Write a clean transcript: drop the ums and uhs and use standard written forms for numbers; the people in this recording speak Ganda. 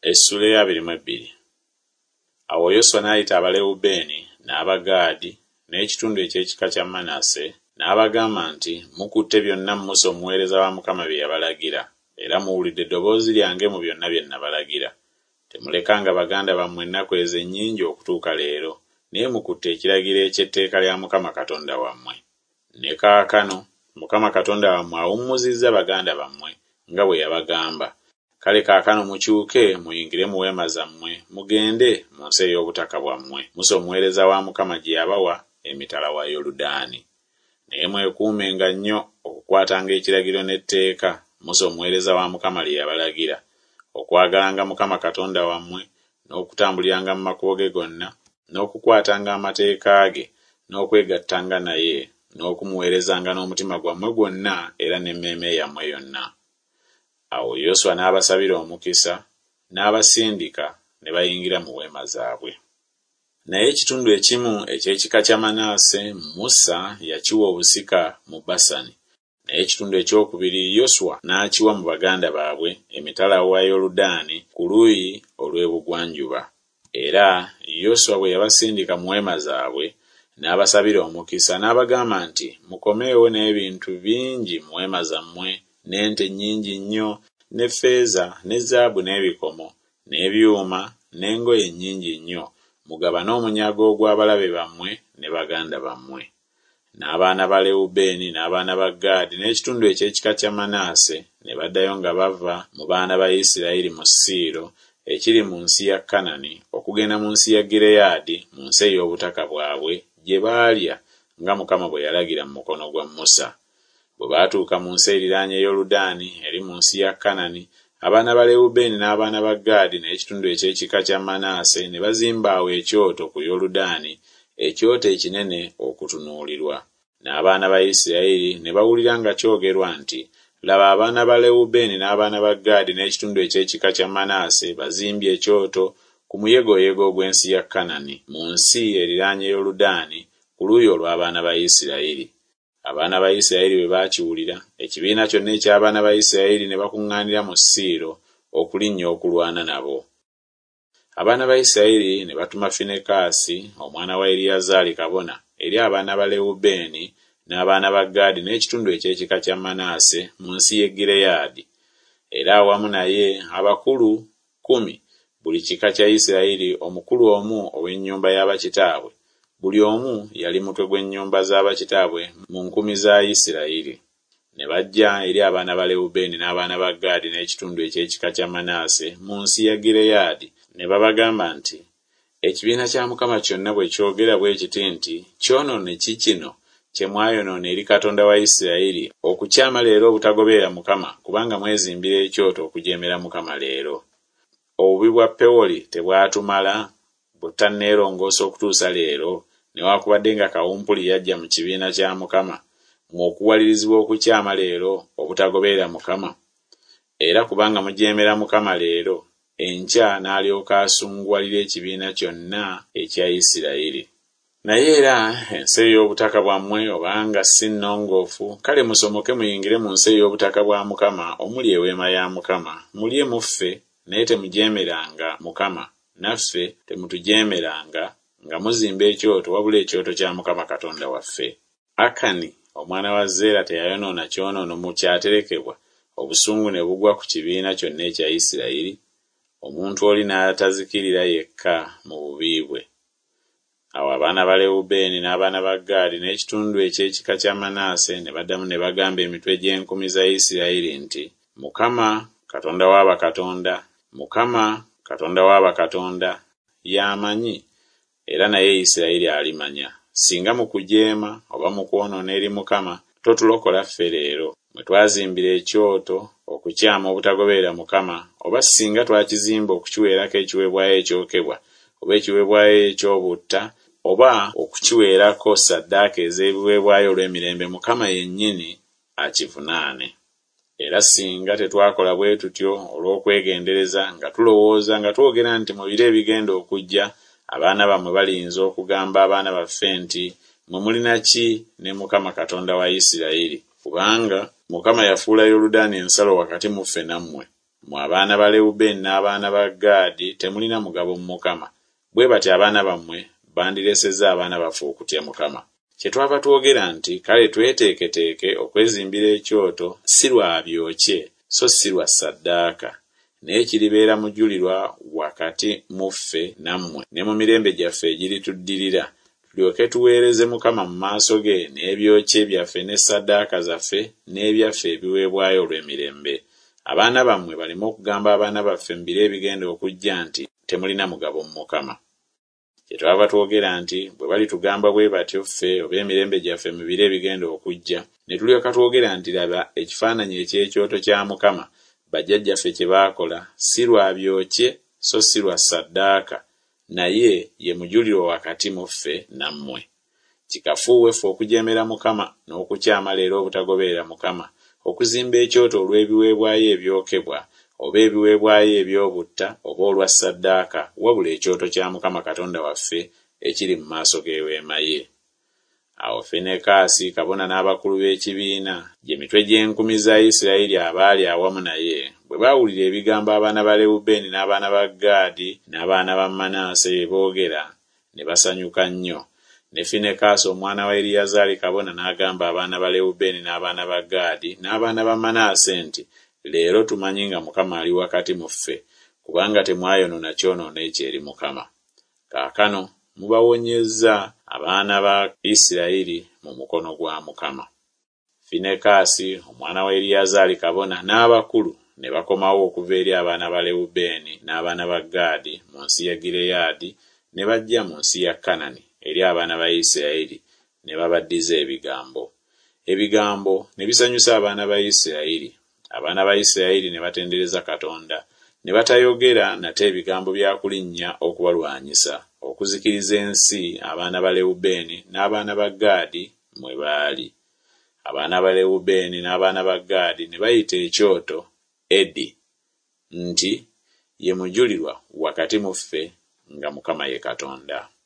Essula ya 22. Awo Yoswa n'ayita Abalewubeeni n'Abagaadi n'ekitundu eky'ekika kya Manase n'abagamba nti, mukutte byonna Musa omuweereza wa Mukama bye yabalagira, era muwulidde eddoboozi lyange mu byonna bye nabalagira. Temulekanga baganda bammwe ennaku ezo ennyingi okutuuka leero, naye mukutte ekiragiro eky'etteeka lya Mukama Katonda wammwe. Ne kaakano Mukama Katonda wammwe awummuzizza baganda bammwe nga bwe yabagamba. Kale kaakano mukyuke muyingire mu weema zammwe, mugende mu nsi ey'obutaka bwammwe Musa omuweereza wa Mukama gye yabawa emitala wa Yoludaani. Naye mwekuumenga nnyo okukwatanga ekiragiro n'etteeka Musa omuweereza wa Mukama lye yabalagira, okwagalanga Mukama Katonda wammwe, n'okutambuliranga mu makubo ge gonna, n'okukwatanga amateeka ge, n'okwegattanga naye, n'okumuweerezanga n'omutima gwammwe gwonna era n'emmeeme yammwe yonna. Awo Yoswa n'abasabira omukisa, n'abasindika ne bayingira mu weema zaabwe. Naye ekitundu ekimu eky'ekika kya Manase Musa yakiwa obusika mu Basani, naye ekitundu ekyokubiri Yoswa n'akiwa mu baganda baabwe emitala wa Yoludaani ku luuyi olw'ebugwanjuba. Era Yoswa bwe yabasindika mu weema zaabwe n'abasabira omukisa n'abagamba nti, mukomeewo n'ebintu bingi mu weema zammwe, n'ente nnyingi nnyo, ne ffeeza, ne zaabu, n'ebikomo, n'ebyuma, n'engoye nnyingi nnyo, mugabane omunyago ogw'abalabe bammwe ne baganda bammwe. N'abaana ba Lewubeeni n'abaana ba Gaadi n'ekitundu eky'ekika kya Manase ne baddayo nga bava mu baana ba Isirayiri mu Siiro ekiri mu nsi ya Kanani okugenda mu nsi ya Gireyaadi mu nsi ey'obutaka bwabwe gye baalya nga Mukama bwe yalagira mu mukono gwa Musa. Bwe baatuuka mu nsi eriraanye Yoludaani eri mu nsi ya Kanani, abaana ba Lewubeeni n'abaana ba Gaadi n'ekitundu eky'ekika kya Manase ne bazimba awo ekyoto ku Yoludaani, ekyoto ekinene okutunuulirwa. N'abaana ba Isirayiri ne bawulira nga kyogerwa nti, laba abaana ba Lewubeeni n'abaana ba Gaadi n'ekitundu eky'ekika kya Manase bazimbye ekyoto ku muyegoyego gw'ensi ya Kanani mu nsi eriraanye Yoludaani ku luuyi olw'abaana ba Isirayiri. Abaana ba Isirayiri bwe baakiwulira, ekibiina kyonna eky'abaana ba Isirayiri ne bakuŋŋaanira mu Siiro okulinnya okulwana nabo. Abaana ba Isirayiri ne batuma Finekaasi omwana wa Eriyazaali kabona eri abaana ba Lewubeeni n'abaana ba Gaadi n'ekitundu eky'ekika kya Manase mu nsi y'e Gireyaadi. Era awamu naye abakulu 10 buli kika kya Isirayiri, omukulu omu ow'ennyumba y'abakitaabwe. Buli omu yali mutwe gw'ennyumba z'abakitaabwe mu 10 za Isirayiri. Ne bajja eri abaana ba Lewubeeni n'abaana ba Gaadi n'ekitundu eky'ekika kya Manase mu nsi ya Gireyaadi, ne babagamba nti, ekibiina kya Mukama kyonna bwe kyogera bwe kiti nti, kyonoone ki kino kye mwayonoona eri Katonda wa Isirayiri okukyama leero obutagoberera Mukama, kubanga mwezimbira ekyoto okujeemera Mukama leero? Obubi bwa Pewoli tebwatumala butanneerongoosa okutuusa leero, newaakubadde nga kawumpuli yajja mu kibiina kya Mukama, mw'okuwalirizibwa okukyama leero obutagoberera Mukama? Era kubanga mujeemera Mukama leero, enkya n'alyoka asunguwalira ekibiina kyonna ekya Isirayiri. Naye era ensi ey'obutaka bwammwe obanga si nnongoofu, kale musomoke muyingire mu nsi ey'obutaka bwa Mukama omuli eweema ya Mukama, mulye muffe, naye temujeemeranga Mukama, naffe temutujeemeranga nga muzimba ekyoto wabula ekyoto kya Mukama Katonda waffe. Akani omwana wa Zeera teyayonoona kyonoono mu kyaterekebwa, obusungu ne bugwa ku kibiina kyonna ekya Isirayiri? Omuntu oli n'atazikirira yekka mu bubi bwe. Awo abaana ba Lewubeeni n'abaana ba Gaadi n'ekitundu eky'ekika kya Manase ne baddamu ne bagamba emitwe gy'enkumi za Isirayiri nti, Mukama Katonda w'abakatonda, Mukama Katonda w'abakatonda y'amanyi, era naye Isirayiri alimanya. Singa mu kujeema oba mu kwonoona eri Mukama totulokola ffe leero, mwe twazimbira ekyoto okukyama obutagoberera Mukama, oba singa twakizimba okukiweerako ekiweebwayo ekyokebwa, oba ekiweebwayo eky'obutta, oba okukiweerako ssaddaaka ez'ebiweebwayo olw'emirembe, Mukama yennyini akivunaane. Era singa tetwakola bwe tutyo olw'okwegendereza nga tulowooza nga twogera nti mu biro ebigenda okujja abaana bammwe baliyinza okugamba abaana baffe nti, mwe mulina ki ne Mukama Katonda wa Isirayiri? Kubanga Mukama yafuula Yoludaani ensalo wakati mu ffe nammwe. mu abaana ba Lewubeeni n'abaana ba Gaadi temulina mugabo mu Mukama, bwe bati abaana bammwe bandiresezza abaana baffe okutya Mukama. Kyetwava twogera nti kale tweteeketeeke okwezimbira ekyoto si lwa byokye so si lwa ssaddaaka, naye kiribeera mujulirwa wakati mu ffe nammwe ne mu mirembe gyaffe egirituddirira, tulyoke tuweereze Mukama mu maaso ge n'ebyokye byaffe ne ssaddaaka zaffe n'ebyaffe ebiweebwayo olw'emirembe. Abaana bammwe baleme okugamba abaana baffe mu biro ebigenda okujja nti temulina mugabo mu Mukama. Kyetwava twogera nti bwe balitugamba bwe batyo ffe oba emirembe gyaffe mu biro ebigenda okujja, ne tulyoka twogera nti laba ekifaananyi eky'ekyoto kya Mukama bajjajjaffe kye baakola si lwa byokye so si lwa ssaddaaka, naye ye mujulirwa wakati mu ffe nammwe. Kikafuuwe ffe okujeemera Mukama n'okukyama leero obutagoberera Mukama, okuzimba ekyoto olw'ebiweebwayo ebyokebwa oba ebiweebwayo eby'obutta oba olwa ssaddaaka, wabula ekyoto kya Mukama Katonda waffe ekiri mu maaso g'eweema ye. Awo Finekaasi kabona n'abakulu b'ekibiina, gye mitwe gy'enkumi za Isirayiri abaali awamu naye, bwe baawulira ebigambo abaana ba Lewubeeni n'abaana ba Gaadi n'abaana ba Manaase bye boogera, ne basanyuka nnyo. Ne Finekaasi omwana wa Eriyazaali kabona n'agamba abaana ba Lewubeeni n'abaana ba Gaadi n'abaana ba Manaase nti, leero tumanyi nga Mukama ali wakati mu ffe, kubanga temwayonoona kyonoona ekyeri Mukama. Kaakano mubawonyezza abaana ba Isirayiri mu mukono gwa Mukama. Finekaasi omwana wa Eriyazaali kabona n'abakulu ne bakomawo okuva eri abaana ba Lewubeeni n'abaana ba Gaadi mu nsi ya Gireyaadi, ne bajja mu nsi ya Kanani eri abaana ba Isirayiri, ne babaddiza ebigambo. Ebigambo ne bisanyusa abaana ba Isirayiri. Abaana ba Isirayiri ne batendereza Katonda, ne batayogera nate ebigambo bya kulinnya okubalwanyisa, okuzikiriza ensi abaana ba Lewubeeni n'abaana ba Gaadi mwe baali. Abaana ba Lewubeeni n'abaana ba Gaadi ne bayita ekyoto Edi, nti ye mujulirwa wakati mu ffe nga Mukama ye Katonda.